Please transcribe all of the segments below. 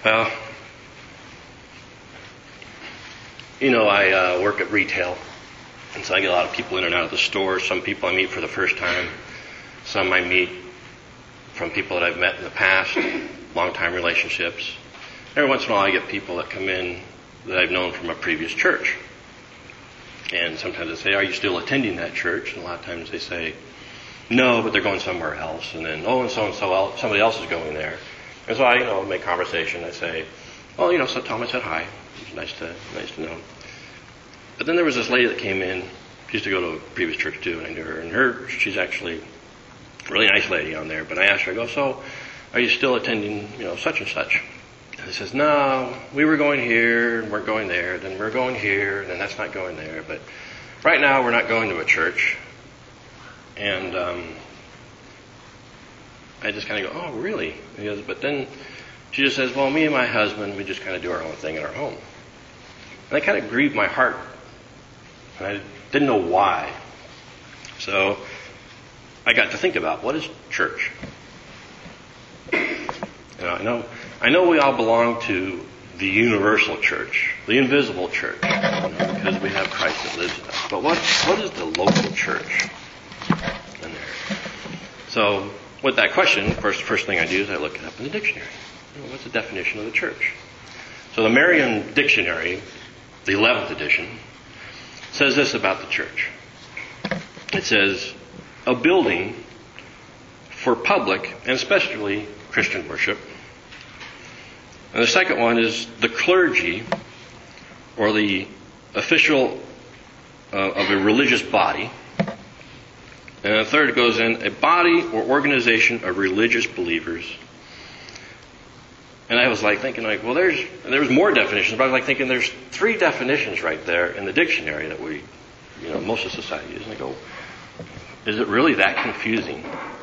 Well, I work at retail, and so I get a lot of people in and out of the store. Some people I meet for the first time. Some I meet from people that I've met in the past, long-time relationships. Every once in a while I get people that come in that I've known from a previous church. And sometimes they say, "Are you still attending that church?" And a lot of times they say, "No, but they're going somewhere else." And then, "Oh, and so else, somebody else is going there." And so I, make conversation. I say, "Well, so tell them I said hi. It's nice to know." But then there was this lady that came in. She used to go to a previous church too, and I knew her. And she's actually a really nice lady on there. But I asked her, I go, "So, are you still attending, such and such?" And she says, "No, we were going here, and we're going there, then we're going here, and then that's not going there. But right now we're not going to a church." And I just kind of go, "Oh, really?" He goes, but then she just says, "Well, me and my husband, we just kind of do our own thing in our home." And that kind of grieved my heart. And I didn't know why. So I got to think about, what is church? I know we all belong to the universal church, the invisible church, because we have Christ that lives in us. But what is the local church in there? So with that question, of course, the first thing I do is I look it up in the dictionary. What's the definition of the church? So the Merriam Dictionary, the 11th edition, says this about the church. It says, a building for public and especially Christian worship. And the second one is the clergy, or the official of a religious body. And the third goes in, a body or organization of religious believers. And I was thinking, well, there was more definitions, but I was thinking there's 3 definitions right there in the dictionary that we, most of society uses. And I go, is it really that confusing?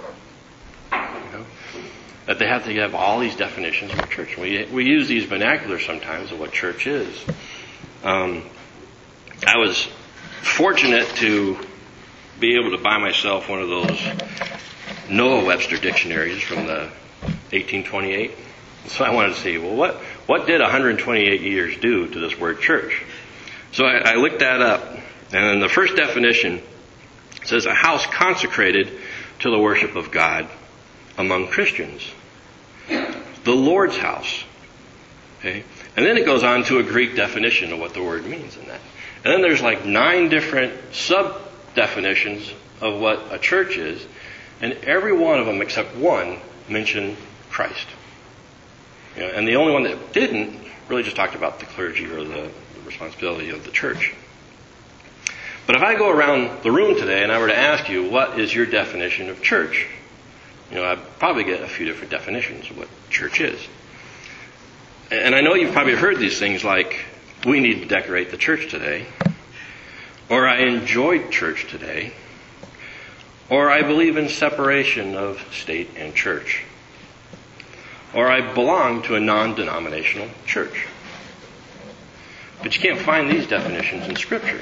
That they have to have all these definitions of church. We use these vernaculars sometimes of what church is. I was fortunate to be able to buy myself one of those Noah Webster dictionaries from the 1828. So I wanted to see, well, what did 128 years do to this word church? So I looked that up, and the first definition says a house consecrated to the worship of God among Christians. The Lord's house. Okay? And then it goes on to a Greek definition of what the word means in that. And then there's 9 different sub-definitions of what a church is, and every one of them except one mention Christ. And the only one that didn't really just talked about the clergy or the responsibility of the church. But if I go around the room today and I were to ask you, what is your definition of church? I'd probably get a few different definitions of what church is. And I know you've probably heard these things like, we need to decorate the church today, or I enjoyed church today, or I believe in separation of state and church, or I belong to a non-denominational church. But you can't find these definitions in Scripture.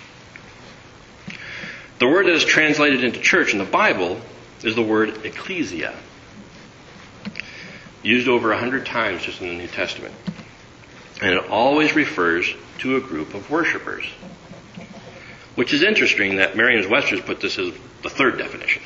The word that is translated into church in the Bible is the word ecclesia, used over 100 times just in the New Testament. And it always refers to a group of worshipers, which is interesting that Merriam-Webster's put this as the 3rd definition.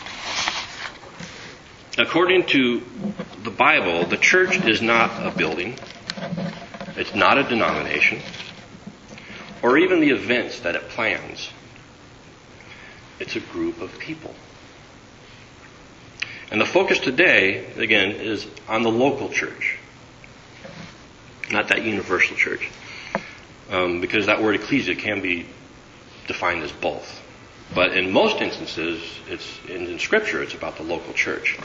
According to the Bible, the church is not a building, it's not a denomination, or even the events that it plans. It's a group of people. And the focus today, again, is on the local church, not that universal church, because that word ecclesia can be defined as both. But in most instances, in Scripture, it's about the local church.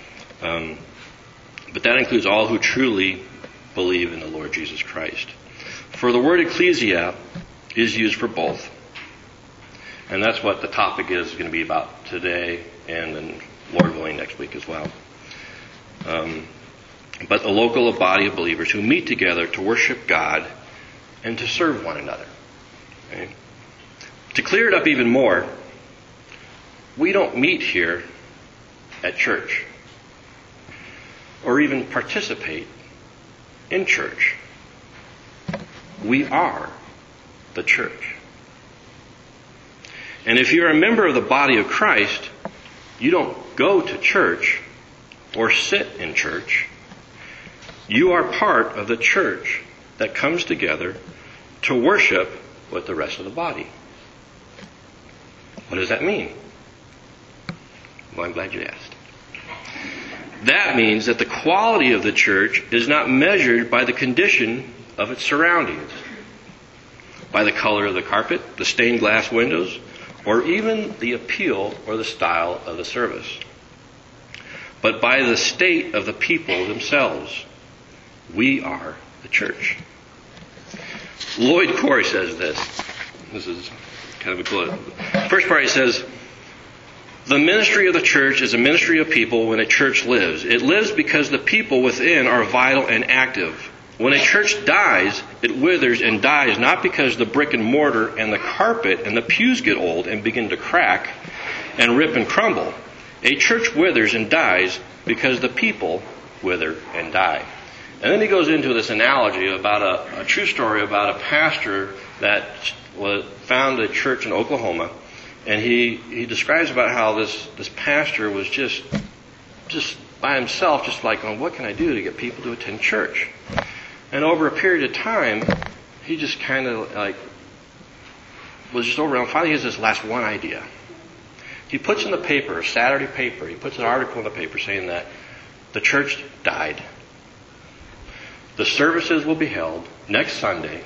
But that includes all who truly believe in the Lord Jesus Christ. For the word ecclesia is used for both. And that's what the topic is going to be about today, and then Lord willing next week as well. But the local body of believers who meet together to worship God and to serve one another. Okay? To clear it up even more, we don't meet here at church or even participate in church. We are the church. And if you're a member of the body of Christ, you don't go to church or sit in church. You are part of the church that comes together to worship with the rest of the body. What does that mean? Well, I'm glad you asked. That means that the quality of the church is not measured by the condition of its surroundings, by the color of the carpet, the stained glass windows, or even the appeal or the style of the service, but by the state of the people themselves. We are the church. Lloyd Corey says this. This is kind of a quote. First part, he says, the ministry of the church is a ministry of people when a church lives. It lives because the people within are vital and active. When a church dies, it withers and dies not because the brick and mortar and the carpet and the pews get old and begin to crack and rip and crumble. A church withers and dies because the people wither and die. And then he goes into this analogy about a true story about a pastor that found a church in Oklahoma. And he describes about how this pastor was just by himself, just like, well, what can I do to get people to attend church? And over a period of time, he just kind of was just overwhelmed. Finally, he has this last one idea. He puts in the paper, a Saturday paper, he puts an article in the paper saying that the church died. The services will be held next Sunday.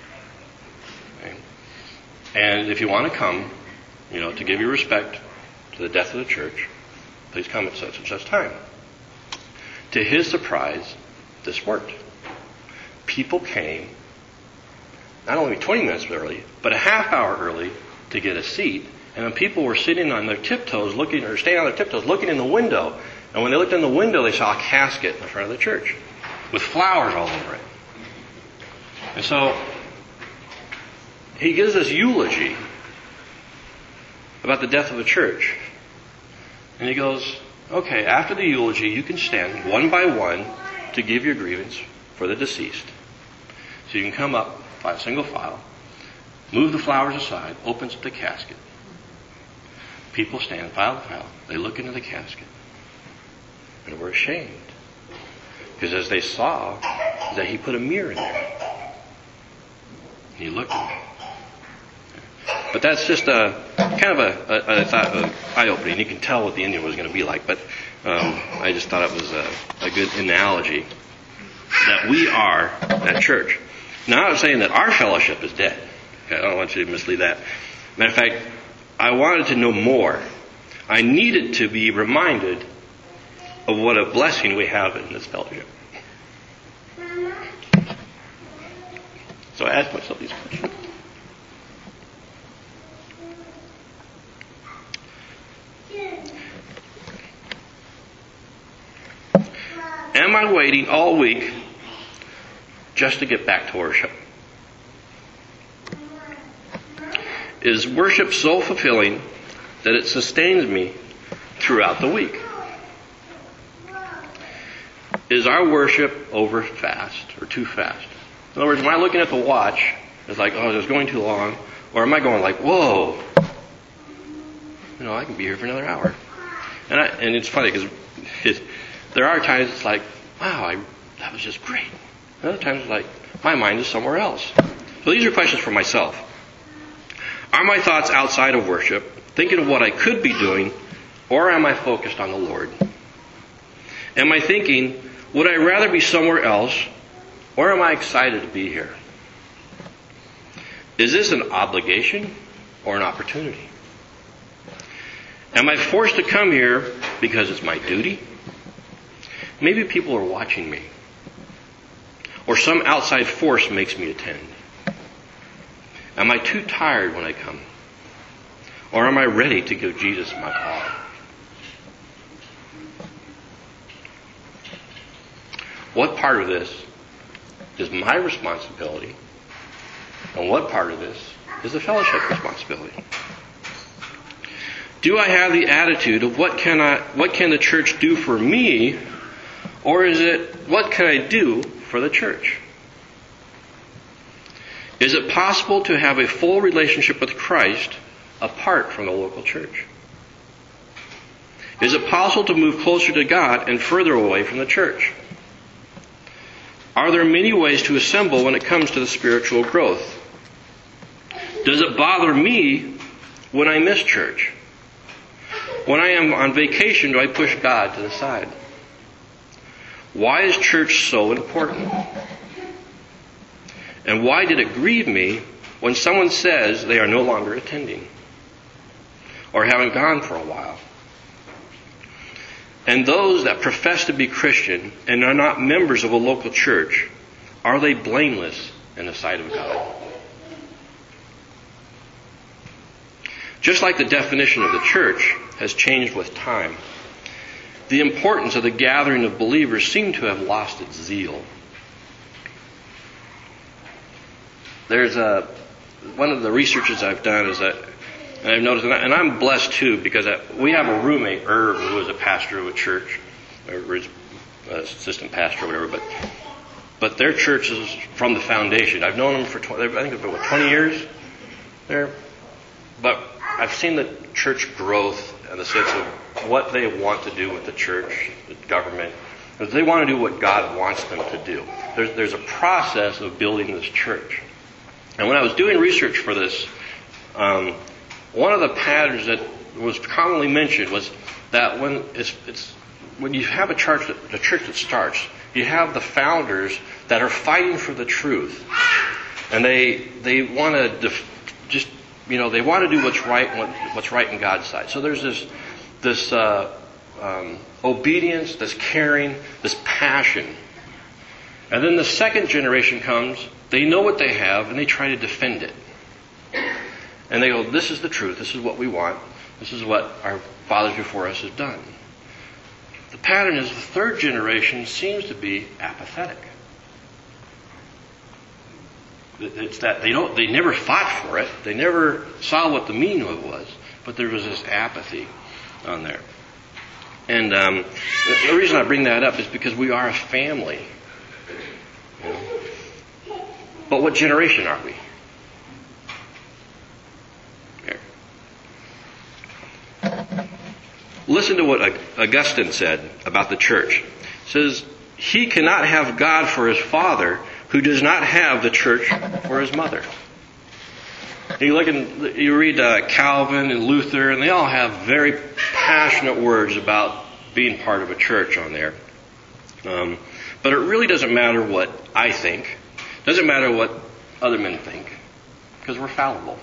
Okay? And if you want to come, to give your respect to the death of the church, please come at such and such time. To his surprise, this worked. People came, not only 20 minutes early, but a half hour early to get a seat. And when people were sitting on their tiptoes, staying on their tiptoes, looking in the window, and when they looked in the window, they saw a casket in the front of the church with flowers all over it. And so he gives this eulogy about the death of the church. And he goes, okay, after the eulogy, you can stand one by one to give your grievance for the deceased. So you can come up by single file, move the flowers aside, opens the casket. People stand file to file. They look into the casket. And were ashamed. Because as they saw, that he put a mirror in there. And he looked at it. But that's just I thought, eye-opening. You can tell what the Indian was going to be like. But I just thought it was a good analogy that we are that church. Now, I'm not saying that our fellowship is dead. Okay, I don't want you to mislead that. Matter of fact, I wanted to know more. I needed to be reminded of what a blessing we have in this fellowship. So I asked myself these questions. Am I waiting all week just to get back to worship? Is worship so fulfilling that it sustains me throughout the week? Is our worship over fast or too fast? In other words, am I looking at the watch, it's like, oh, it's going too long, or am I going like, whoa, I can be here for another hour? And it's funny because there are times it's like, wow, that was just great. And other times it's like, my mind is somewhere else. So these are questions for myself. Are my thoughts outside of worship, thinking of what I could be doing, or am I focused on the Lord? Am I thinking, would I rather be somewhere else, or am I excited to be here? Is this an obligation or an opportunity? Am I forced to come here because it's my duty? Maybe people are watching me. Or some outside force makes me attend. Am I too tired when I come? Or am I ready to give Jesus my all? What part of this is my responsibility? And what part of this is the fellowship responsibility? Do I have the attitude of what can the church do for me, Or is it, what can I do for the church? Is it possible to have a full relationship with Christ apart from the local church? Is it possible to move closer to God and further away from the church? Are there many ways to assemble when it comes to the spiritual growth? Does it bother me when I miss church? When I am on vacation, do I push God to the side? Why is church so important? And why did it grieve me when someone says they are no longer attending or haven't gone for a while? And those that profess to be Christian and are not members of a local church, are they blameless in the sight of God? Just like the definition of the church has changed with time, the importance of the gathering of believers seemed to have lost its zeal. There's one of the researches I've done is that, and I've noticed, and I'm blessed too, because we have a roommate, Irv, who is a pastor of a church, or assistant pastor or whatever, but their church is from the foundation. I've known them for 20 years there, but I've seen the church growth in the sense of what they want to do with the church, the government. They want to do what God wants them to do. There's a process of building this church. And when I was doing research for this, one of the patterns that was commonly mentioned was that when you have a church that starts, you have the founders that are fighting for the truth, and they want to they want to do what's right in God's sight. So there's this obedience, this caring, this passion, and then the second generation comes. They know what they have, and they try to defend it. And they go, this is the truth, this is what we want, this is what our fathers before us have done. The pattern is the third generation seems to be apathetic. It's that they never fought for it, they never saw what the meaning of it was, but there was this apathy on there. And the reason I bring that up is because we are a family. You know? But what generation are we? Listen to what Augustine said about the church. He says, he cannot have God for his father who does not have the church for his mother. You read Calvin and Luther, and they all have very passionate words about being part of a church on there. But it really doesn't matter what I think. It doesn't matter what other men think, because we're fallible.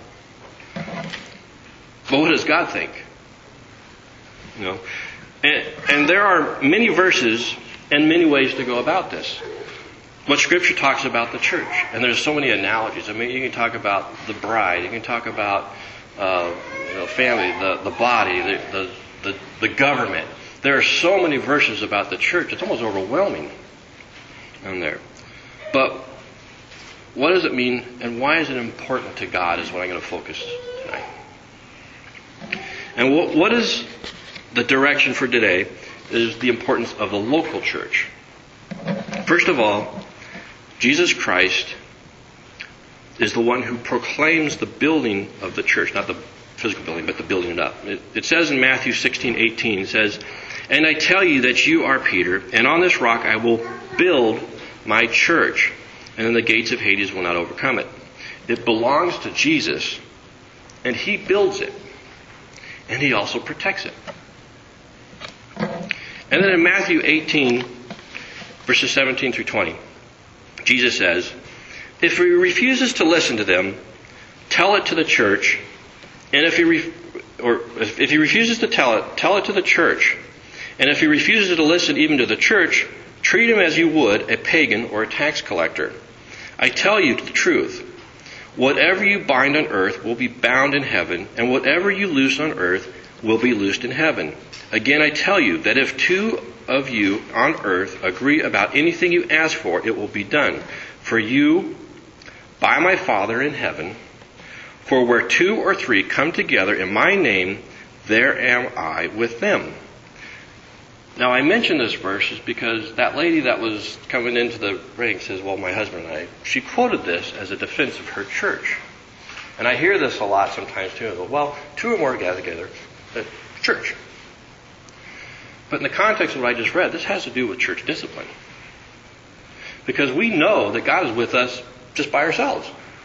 But what does God think? You know, and there are many verses and many ways to go about this. What Scripture talks about the church, and there's so many analogies. I mean, you can talk about the bride, you can talk about family, the body, the government. There are so many verses about the church; it's almost overwhelming on there. But what does it mean, and why is it important to God? Is what I'm going to focus tonight. And what is the direction for today is the importance of the local church. First of all, Jesus Christ is the one who proclaims the building of the church, not the physical building, but the building it up. It says in Matthew 16:18, it says, "And I tell you that you are Peter, and on this rock I will build my church, and then the gates of Hades will not overcome it." It belongs to Jesus, and He builds it, and He also protects it. And then in Matthew 18, verses 17 through 20, Jesus says, "If he refuses to listen to them, tell it to the church, and if he refuses to tell it to the church, and if he refuses to listen even to the church, treat him as you would a pagan or a tax collector. I tell you the truth, whatever you bind on earth will be bound in heaven, and whatever you loose on earth will be loosed in heaven. Again, I tell you that if two of you on earth agree about anything you ask for, it will be done for you by my Father in heaven. For where 2 or 3 come together in my name, there am I with them." Now, I mention this verse is because that lady that was coming into the ring says, well, my husband and I, she quoted this as a defense of her church. And I hear this a lot sometimes too. I go, well, two or more gather together at church. But in the context of what I just read, this has to do with church discipline. Because we know that God is with us just by ourselves.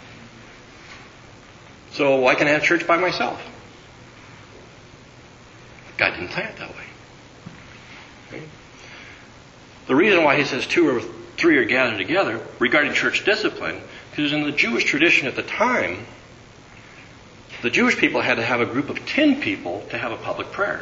So why can I have church by myself? God didn't plan it that way. Okay? The reason why he says two or three are gathered together regarding church discipline, because in the Jewish tradition at the time, the Jewish people had to have a group of 10 people to have a public prayer.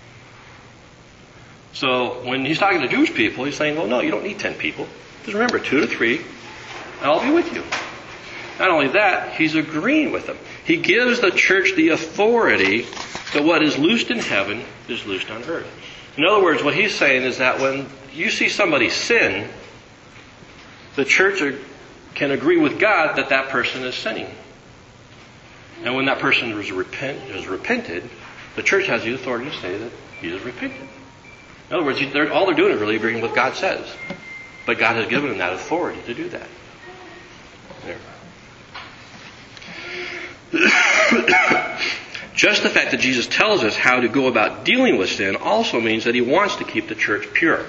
So when he's talking to Jewish people, he's saying, well, no, you don't need 10 people. Just remember, 2 to 3, and I'll be with you. Not only that, he's agreeing with them. He gives the church the authority that what is loosed in heaven is loosed on earth. In other words, what he's saying is that when you see somebody sin, the church can agree with God that that person is sinning. And when that person is repented, the church has the authority to say that he is repentant. In other words, all they're doing is really agreeing with what God says. But God has given them that authority to do that. There. Just the fact that Jesus tells us how to go about dealing with sin also means that he wants to keep the church pure.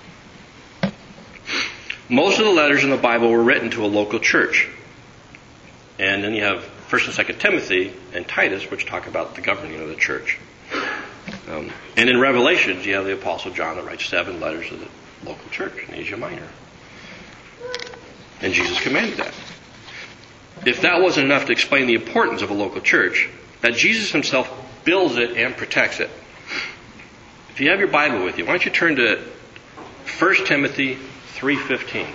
Most of the letters in the Bible were written to a local church. And then you have 1 and 2 Timothy and Titus, which talk about the governing of the church. And in Revelations, you have the Apostle John that writes 7 letters to the local church in Asia Minor. And Jesus commanded that. If that wasn't enough to explain the importance of a local church, that Jesus himself builds it and protects it. If you have your Bible with you, why don't you turn to 1 Timothy 3:15.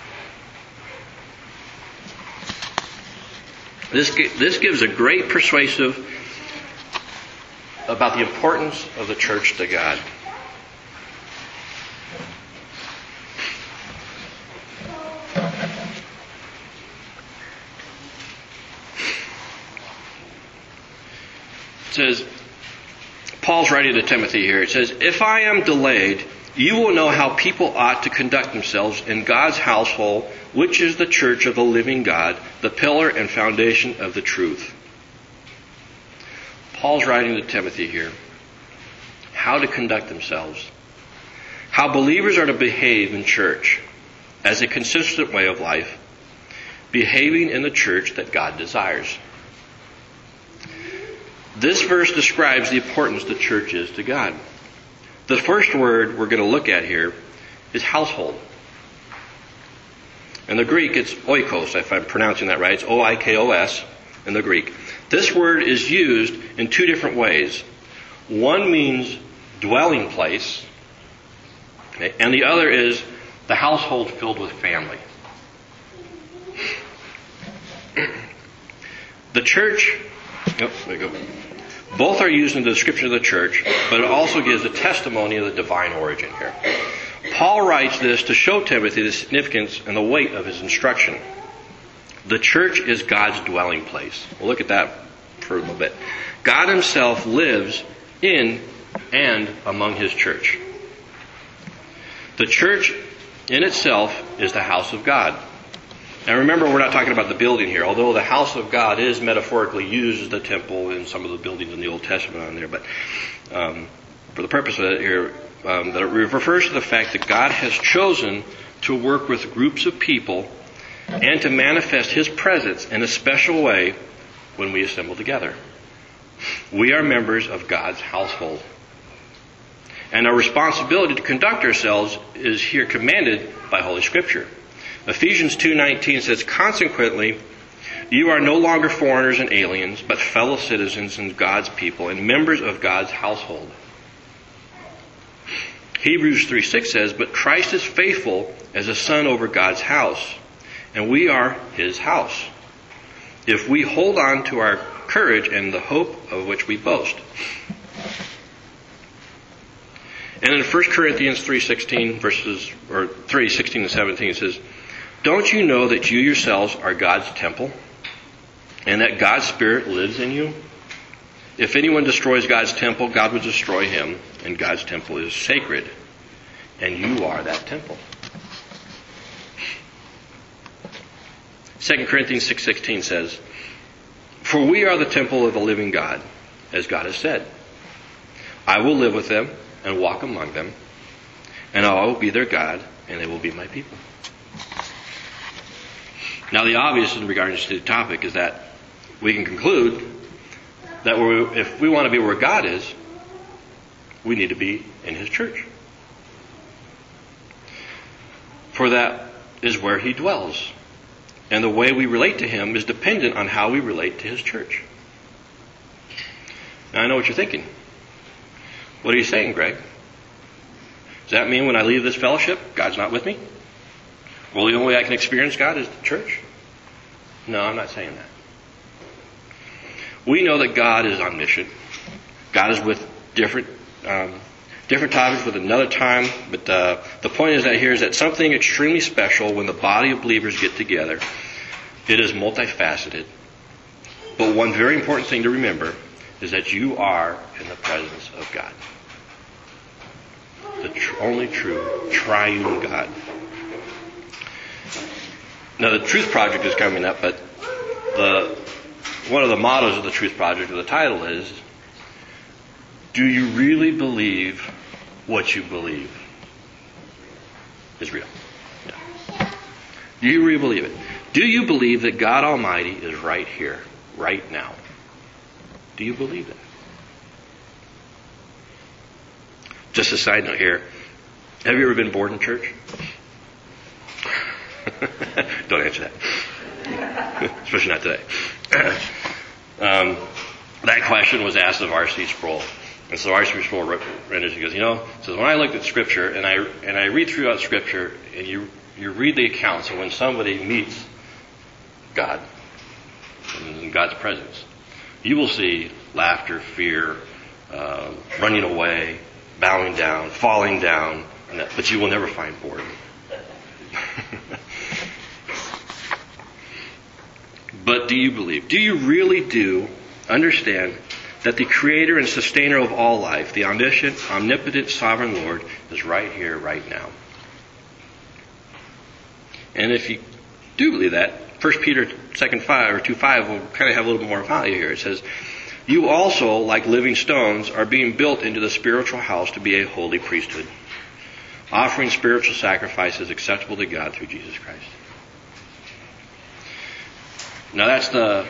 This gives a great persuasive about the importance of the church to God. It says, Paul's writing to Timothy here. It says, if I am delayed, you will know how people ought to conduct themselves in God's household, which is the church of the living God, the pillar and foundation of the truth. Paul's writing to Timothy here how to conduct themselves, how believers are to behave in church as a consistent way of life, behaving in the church that God desires. This verse describes the importance the church is to God. The first word we're going to look at here is household. In the Greek, it's oikos, if I'm pronouncing that right. It's O-I-K-O-S in the Greek. This word is used in 2 different ways. One means dwelling place, okay, and the other is the household filled with family. The church, there we go. Both are used in the description of the church, but it also gives a testimony of the divine origin here. Paul writes this to show Timothy the significance and the weight of his instruction. The church is God's dwelling place. We'll look at that for a little bit. God himself lives in and among his church. The church in itself is the house of God. And remember, we're not talking about the building here, although the house of God is metaphorically used as the temple in some of the buildings in the Old Testament on there. But for the purpose of it here, that it refers to the fact that God has chosen to work with groups of people and to manifest his presence in a special way when we assemble together. We are members of God's household. And our responsibility to conduct ourselves is here commanded by Holy Scripture. Ephesians 2:19 says, consequently, you are no longer foreigners and aliens, but fellow citizens and God's people and members of God's household. Hebrews 3:6 says, but Christ is faithful as a son over God's house, and we are his house, if we hold on to our courage and the hope of which we boast. And in 1 Corinthians 3:16 3:16 to 17 it says, don't you know that you yourselves are God's temple, and that God's Spirit lives in you? If anyone destroys God's temple, God will destroy him, and God's temple is sacred. and you are that temple. 2 Corinthians 6:16 says, "For we are the temple of the living God, as God has said, I will live with them and walk among them, and I will be their God, and they will be my people." Now the obvious in regards to the topic is that we can conclude that if we want to be where God is, we need to be in His church. For that is where He dwells. And the way we relate to Him is dependent on how we relate to His church. Now I know what you're thinking. What are you saying, Greg? Does that mean when I leave this fellowship, God's not with me? Well, the only way I can experience God is the church? No, I'm not saying that. We know that God is omniscient. God is with different topics with another time, but the point is that here is that something extremely special when the body of believers get together. It is multifaceted. But one very important thing to remember is that you are in the presence of God. The only true triune God. Now the Truth Project is coming up, but one of the mottos of the Truth Project, or the title is, "Do you really believe what you believe is real?" Yeah. Do you really believe it? Do you believe that God Almighty is right here, right now? Do you believe that? Just a side note here. Have you ever been bored in church? Don't answer that. Especially not today. That question was asked of R.C. Sproul. And so R.C. Sproul renders, he goes, says, when I looked at Scripture, and I read throughout Scripture, and you read the accounts of when somebody meets God, in God's presence, you will see laughter, fear, running away, bowing down, falling down, but you will never find boredom. But do you believe? Do you really understand that the creator and sustainer of all life, the omniscient, omnipotent, sovereign Lord, is right here, right now? And if you do believe that, 1 Peter 2:5 will kind of have a little bit more value here. It says, "You also, like living stones, are being built into the spiritual house to be a holy priesthood, offering spiritual sacrifices acceptable to God through Jesus Christ." Now that's the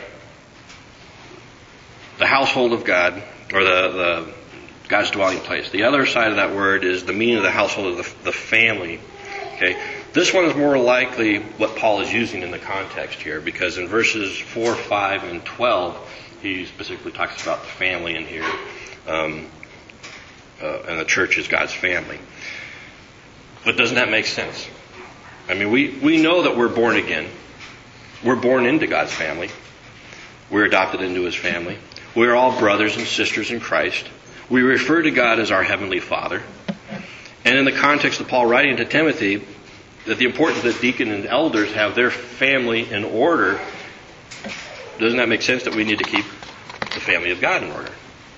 household of God, or the God's dwelling place. The other side of that word is the meaning of the household of the family. Okay, this one is more likely what Paul is using in the context here, because in verses 4, 5, and 12, he specifically talks about the family in here, and the church is God's family. But doesn't that make sense? I mean, we know that we're born again. We're born into God's family. We're adopted into His family. We're all brothers and sisters in Christ. We refer to God as our Heavenly Father. And in the context of Paul writing to Timothy, that the importance that deacon and elders have their family in order, doesn't that make sense that we need to keep the family of God in order?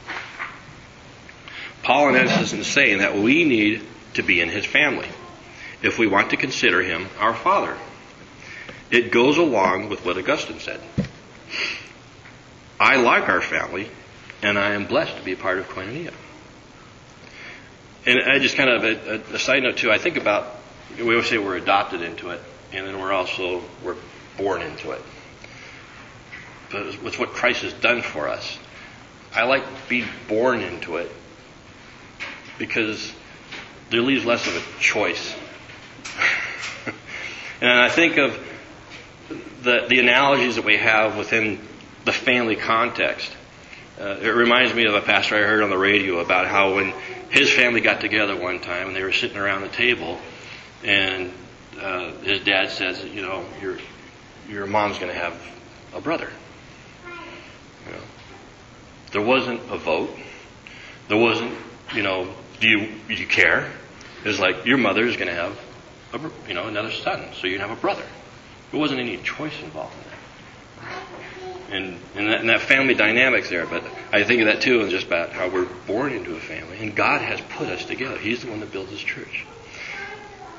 Paul, in essence, is saying that we need to be in His family if we want to consider Him our Father. It goes along with what Augustine said. I like our family, and I am blessed to be a part of Koinonia. And I just kind of, a side note too, I think about, we always say we're adopted into it, and then we're born into it. But with what Christ has done for us, I like being born into it, because there leaves less of a choice. And I think of the analogies that we have within the family context. It reminds me of a pastor I heard on the radio about how when his family got together one time and they were sitting around the table, and his dad says, your mom's going to have a brother. There wasn't a vote. There wasn't, do you care? It was like, your mother is going to have another son, so you can have a brother. There wasn't any choice involved in that. And that family dynamics there, but I think of that too, and just about how we're born into a family, and God has put us together. He's the one that builds His church.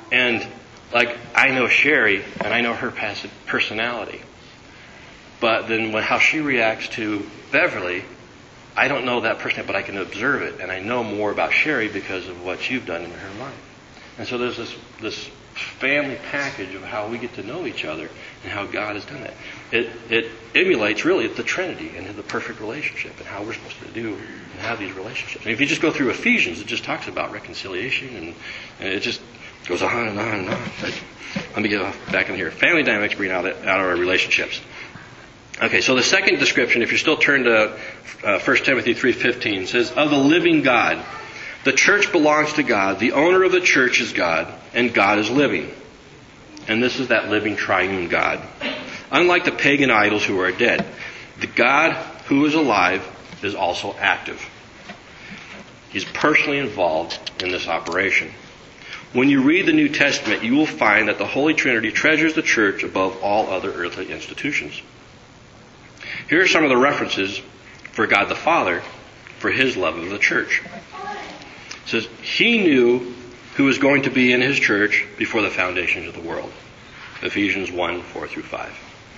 And like, I know Sherry, and I know her personality. But then how she reacts to Beverly, I don't know that personality, but I can observe it. And I know more about Sherry because of what you've done in her life. And so there's this family package of how we get to know each other and how God has done that. It emulates really the Trinity and the perfect relationship and how we're supposed to do and have these relationships. And if you just go through Ephesians, it just talks about reconciliation and it just goes on and on and on. But let me get back in here. Family dynamics bring out of our relationships. Okay, so the second description, if you're still turned to 1 Timothy 3:15, says, of the living God. The church belongs to God. The owner of the church is God, and God is living. And this is that living triune God. Unlike the pagan idols who are dead, the God who is alive is also active. He's personally involved in this operation. When you read the New Testament, you will find that the Holy Trinity treasures the church above all other earthly institutions. Here are some of the references for God the Father for His love of the church. It says, He knew who was going to be in His church before the foundations of the world. Ephesians 1:4-5.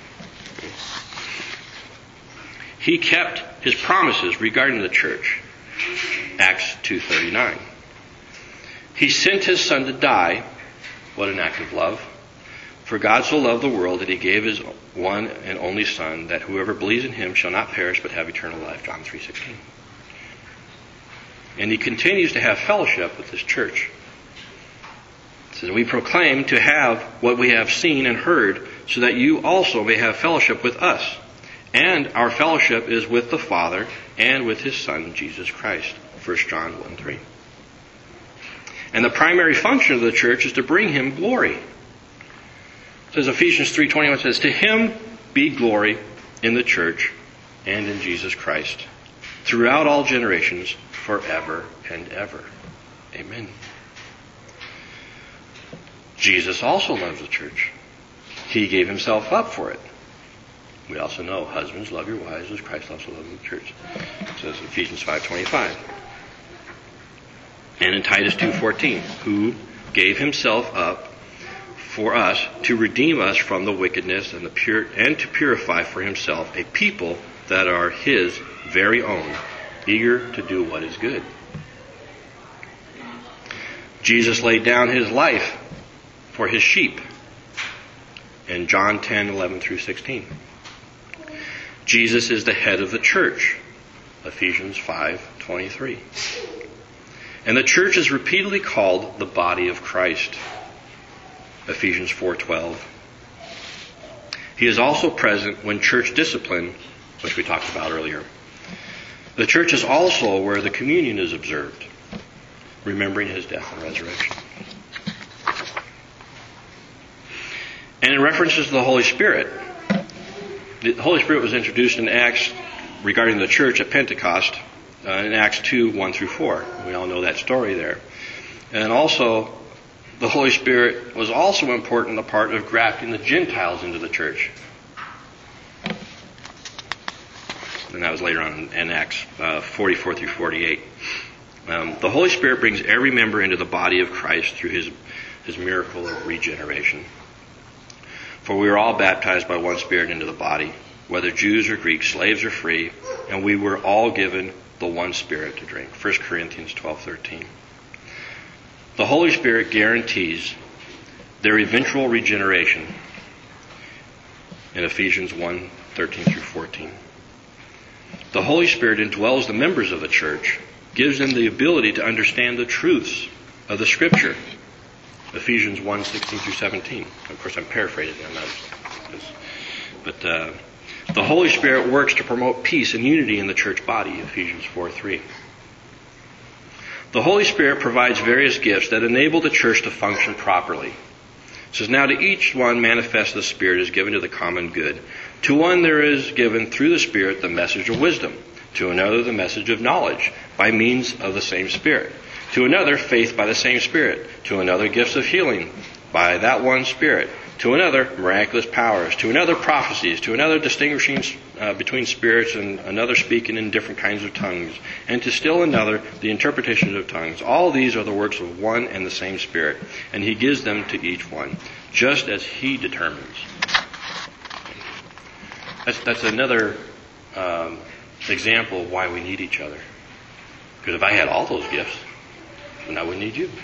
He kept His promises regarding the church. Acts 2:39. He sent His Son to die. What an act of love. For God so loved the world that He gave His one and only Son, that whoever believes in Him shall not perish but have eternal life. John 3:16. And He continues to have fellowship with His church. It says, we proclaim to have what we have seen and heard, so that you also may have fellowship with us. And our fellowship is with the Father and with His Son, Jesus Christ. 1 John 1:3. And the primary function of the church is to bring Him glory. It says Ephesians 3:21 says, to Him be glory in the church and in Jesus Christ, throughout all generations, forever and ever. Amen. Jesus also loves the church. He gave Himself up for it. We also know, husbands, love your wives as Christ also loved the church. It says Ephesians 5:25. And in Titus 2:14, who gave Himself up for us to redeem us from the wickedness and to purify for Himself a people that are His very own, eager to do what is good. Jesus laid down His life for His sheep in John 10:11-16. Jesus is the head of the church, Ephesians 5:23. And the church is repeatedly called the body of Christ, Ephesians 4:12. He is also present when church discipline, which we talked about earlier. The church is also where the communion is observed, remembering His death and resurrection. And in references to the Holy Spirit, the Holy Spirit was introduced in Acts regarding the church at Pentecost in Acts 2:1-4. We all know that story there. And also, the Holy Spirit was also important in the part of grafting the Gentiles into the church. And that was later on in Acts 44-48. The Holy Spirit brings every member into the body of Christ through His miracle of regeneration. For we are all baptized by one Spirit into the body, whether Jews or Greeks, slaves or free, and we were all given the one Spirit to drink. 1 Corinthians 12:13. The Holy Spirit guarantees their eventual regeneration in Ephesians 1:13-14. The Holy Spirit indwells the members of the church, gives them the ability to understand the truths of the Scripture. Ephesians 1:16-17. Of course, I'm paraphrasing on that. But the Holy Spirit works to promote peace and unity in the church body. Ephesians 4:3. The Holy Spirit provides various gifts that enable the church to function properly. It says, now to each one manifest the Spirit is given to the common good. To one there is given through the Spirit the message of wisdom. To another the message of knowledge by means of the same Spirit. To another faith by the same Spirit. To another gifts of healing by that one Spirit. To another, miraculous powers. To another, prophecies. To another, distinguishing between spirits, and another speaking in different kinds of tongues. And to still another, the interpretation of tongues. All these are the works of one and the same Spirit, and He gives them to each one, just as He determines. That's another example of why we need each other. Because if I had all those gifts, then I wouldn't need you.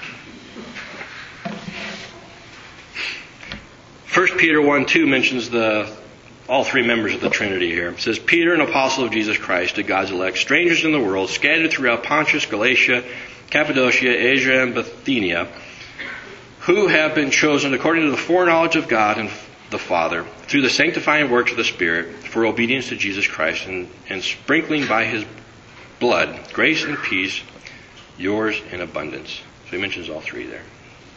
1 Peter 1:2 mentions all three members of the Trinity here. It says, Peter, an apostle of Jesus Christ, to God's elect, strangers in the world, scattered throughout Pontus, Galatia, Cappadocia, Asia, and Bithynia, who have been chosen according to the foreknowledge of God and the Father, through the sanctifying works of the Spirit, for obedience to Jesus Christ, and sprinkling by His blood, grace and peace, yours in abundance. So he mentions all three there.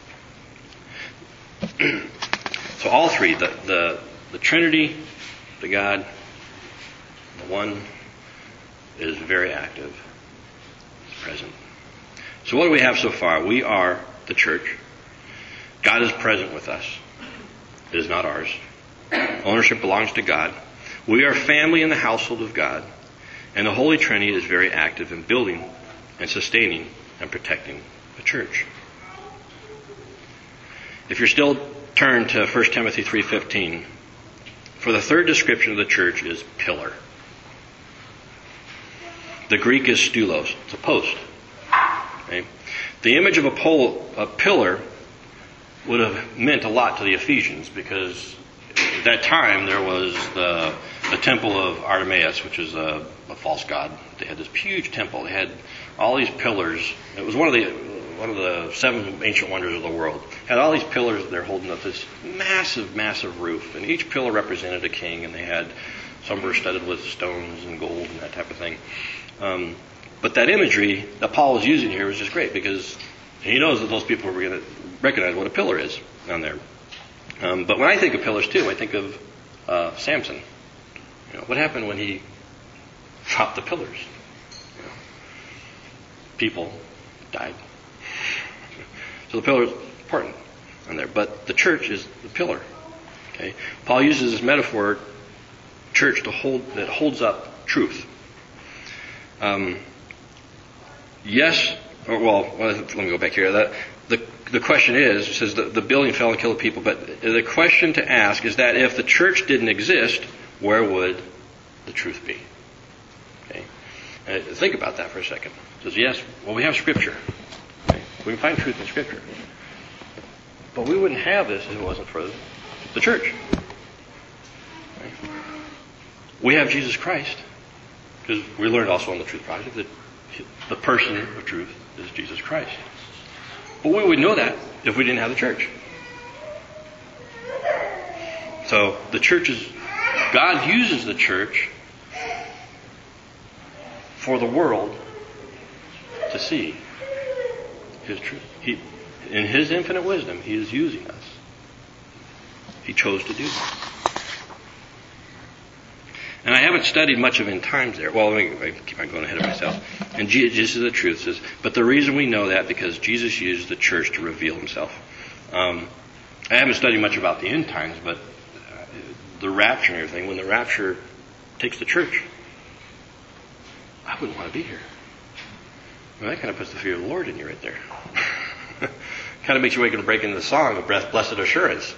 So all three, the Trinity, the God, the One, is very active. It's present. So what do we have so far? We are the church. God is present with us. It is not ours. Ownership belongs to God. We are family in the household of God. And the Holy Trinity is very active in building and sustaining and protecting the church. If you're still turned to 1 Timothy 3:15, for the third description of the church is pillar. The Greek is stulos. It's a post. Okay? The image of a pillar would have meant a lot to the Ephesians, because at that time there was the temple of Artemis, which is a false god. They had this huge temple. They had all these pillars. It was one of the seven ancient wonders of the world. Had all these pillars, and they're holding up this massive, massive roof, and each pillar represented a king, and they had some were studded with stones and gold and that type of thing. But that imagery that Paul was using here was just great, because he knows that those people were going to recognize what a pillar is down there. But when I think of pillars too, I think of Samson. What happened when he dropped the pillars? People died. So the pillar is important on there. But the church is the pillar. Okay? Paul uses this metaphor, church, that holds up truth. Let me go back here. The question is, it says the building fell and killed the people, but the question to ask is that if the church didn't exist, where would the truth be? Okay? Think about that for a second. It says, yes, we have Scripture. Okay? We can find truth in Scripture. But we wouldn't have this if it wasn't for the church. Okay? We have Jesus Christ, because we learned also on the Truth Project that the person of truth is Jesus Christ. But we would know that if we didn't have the church. So the church God uses the church for the world to see His truth. In His infinite wisdom, He is using us. He chose to do that. And I haven't studied much of end times there. Well, I keep on going ahead of myself. And Jesus is the truth. Says, but the reason we know that, because Jesus used the church to reveal Himself. I haven't studied much about the end times, but the rapture and everything, when the rapture takes the church, I wouldn't want to be here. Well, that kind of puts the fear of the Lord in you right there. Kind of makes you wake up and break into the song of Blessed Assurance.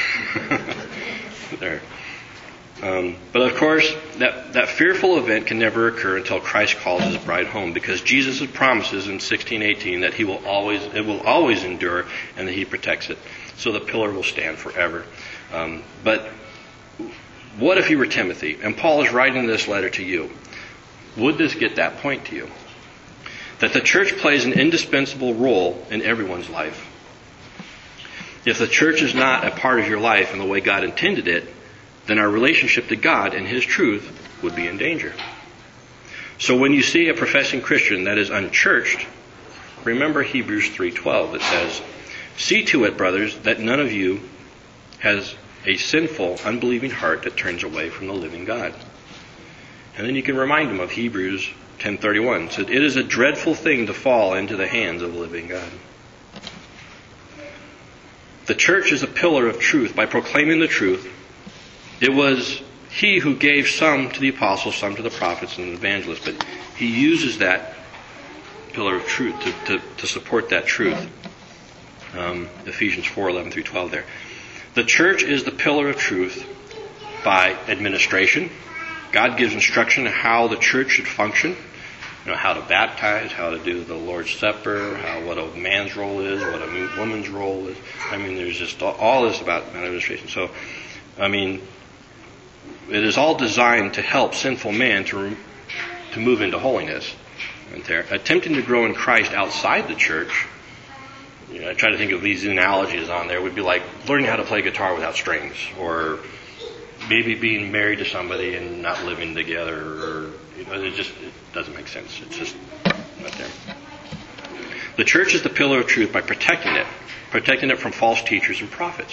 There. But of course, that fearful event can never occur until Christ calls His bride home, because Jesus promises in 16:18 that it will always endure, and that He protects it. So the pillar will stand forever. But what if you were Timothy, and Paul is writing this letter to you? Would this get that point to you? That the church plays an indispensable role in everyone's life. If the church is not a part of your life in the way God intended it, then our relationship to God and His truth would be in danger. So when you see a professing Christian that is unchurched, remember Hebrews 3:12 that says, see to it, brothers, that none of you has a sinful, unbelieving heart that turns away from the living God. And then you can remind them of Hebrews 10:31. It says, it is a dreadful thing to fall into the hands of the living God. The church is a pillar of truth by proclaiming the truth. It was he who gave some to the apostles, some to the prophets and the evangelists, but he uses that pillar of truth to support that truth. Ephesians 4:11 through 12 there. The church is the pillar of truth by administration. God gives instruction on how the church should function. How to baptize, how to do the Lord's Supper, what a man's role is, what a woman's role is. There's just all this about administration. So, it is all designed to help sinful man to move into holiness. And they're attempting to grow in Christ outside the church. I try to think of these analogies on there. Would be like learning how to play guitar without strings, or maybe being married to somebody and not living together, or it doesn't make sense. It's just not there. The church is the pillar of truth by protecting it from false teachers and prophets.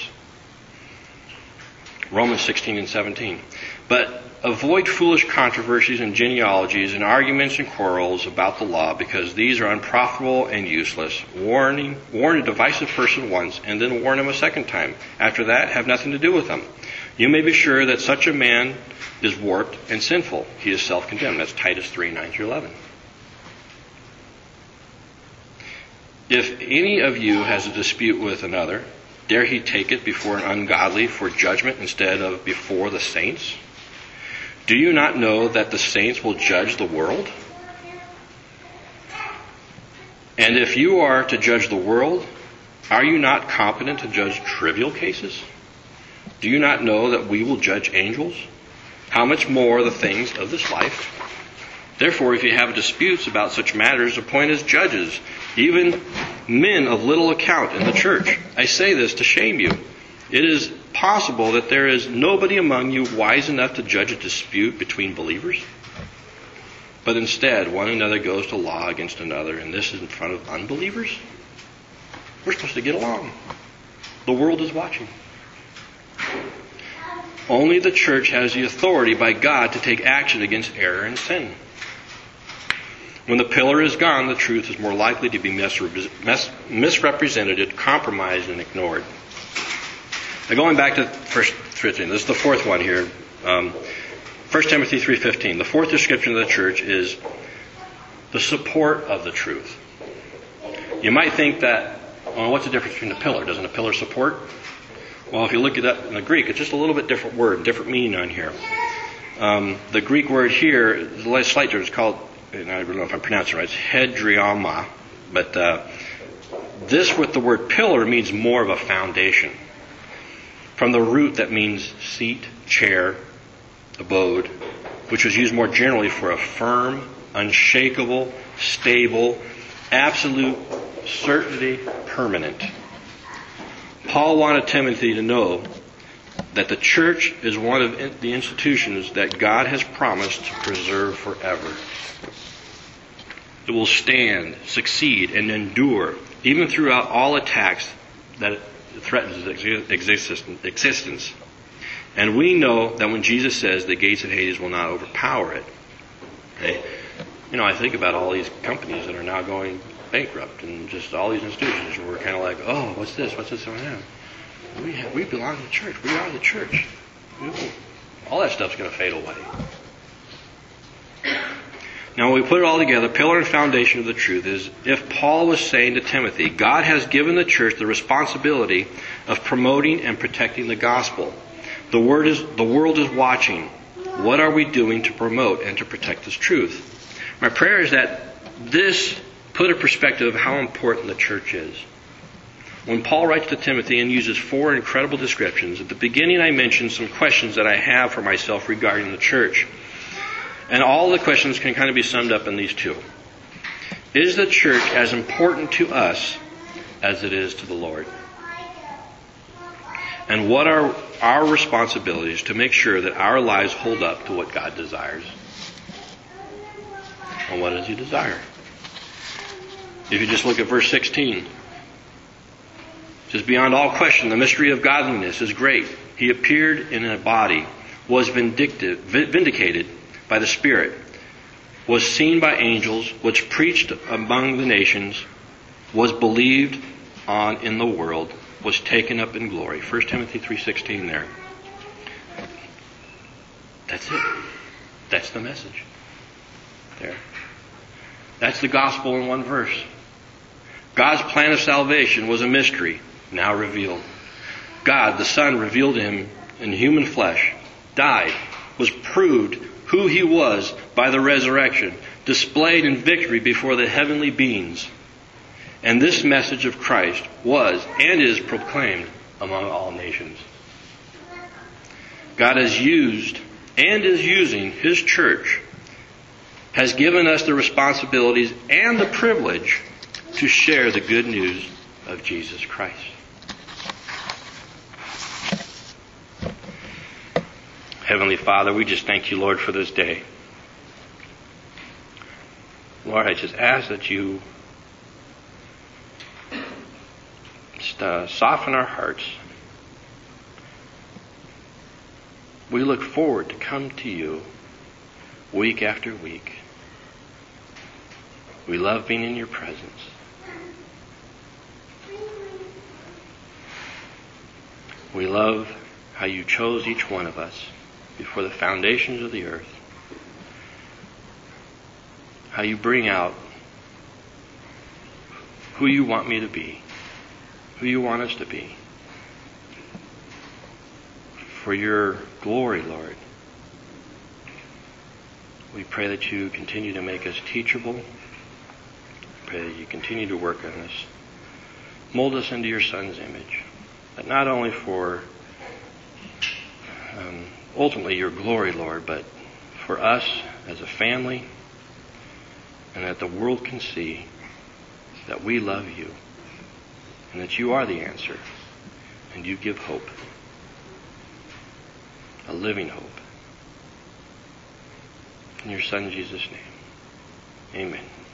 Romans 16:17. But avoid foolish controversies and genealogies and arguments and quarrels about the law, because these are unprofitable and useless. Warn a divisive person once, and then warn him a second time. After that, have nothing to do with them. You may be sure that such a man is warped and sinful. He is self-condemned. That's Titus 3:9-11. If any of you has a dispute with another, dare he take it before an ungodly for judgment instead of before the saints? Do you not know that the saints will judge the world? And if you are to judge the world, are you not competent to judge trivial cases? Do you not know that we will judge angels? How much more the things of this life? Therefore, if you have disputes about such matters, appoint as judges, even men of little account in the church. I say this to shame you. It is possible that there is nobody among you wise enough to judge a dispute between believers. But instead, one another goes to law against another, and this is in front of unbelievers. We're supposed to get along. The world is watching. Only the church has the authority by God to take action against error and sin. When the pillar is gone, the truth is more likely to be misrepresented, compromised, and ignored. Now going back to 1 Timothy, this is the fourth one here. 1 Timothy 3:15. The fourth description of the church is the support of the truth. You might think that, what's the difference between a pillar? Doesn't a pillar support? Well, if you look at that in the Greek, it's just a little bit different word, different meaning on here. The Greek word here is a slight difference. It's called, and I don't know if I'm pronouncing it right, it's hedriama. But this with the word pillar means more of a foundation. From the root that means seat, chair, abode, which was used more generally for a firm, unshakable, stable, absolute certainty, permanent. Paul wanted Timothy to know that the church is one of the institutions that God has promised to preserve forever. It will stand, succeed, and endure, even throughout all attacks that threatens its existence. And we know that when Jesus says the gates of Hades will not overpower it. Okay? I think about all these companies that are now going bankrupt, and just all these institutions where we're kind of like, oh, what's this going on? We belong to the church. We are the church. All that stuff's going to fade away. Now, when we put it all together, pillar and foundation of the truth is, if Paul was saying to Timothy, God has given the church the responsibility of promoting and protecting the gospel. The world is watching. What are we doing to promote and to protect this truth? My prayer is that this put a perspective of how important the church is. When Paul writes to Timothy and uses 4 incredible descriptions, at the beginning I mentioned some questions that I have for myself regarding the church. And all the questions can kind of be summed up in these 2. Is the church as important to us as it is to the Lord? And what are our responsibilities to make sure that our lives hold up to what God desires? And what does He desire? If you just look at verse 16, it says, beyond all question, the mystery of godliness is great. He appeared in a body, was vindicated by the Spirit, was seen by angels, was preached among the nations, was believed on in the world, was taken up in glory. 1 Timothy 3:16 there. That's it. That's the message. There. That's the gospel in one verse. God's plan of salvation was a mystery, now revealed. God, the Son, revealed him in human flesh, died, was proved who he was by the resurrection, displayed in victory before the heavenly beings. And this message of Christ was and is proclaimed among all nations. God has used and is using His church, has given us the responsibilities and the privilege to share the good news of Jesus Christ. Heavenly Father, we just thank you, Lord, for this day. Lord, I just ask that you soften our hearts. We look forward to come to you week after week. We love being in your presence. We love how you chose each one of us before the foundations of the earth. How you bring out who you want me to be, who you want us to be. For your glory, Lord. We pray that you continue to make us teachable. Pray that you continue to work on us. Mold us into your Son's image. But not only for ultimately your glory, Lord, but for us as a family, and that the world can see that we love you and that you are the answer and you give hope, a living hope. In your Son Jesus' name, amen.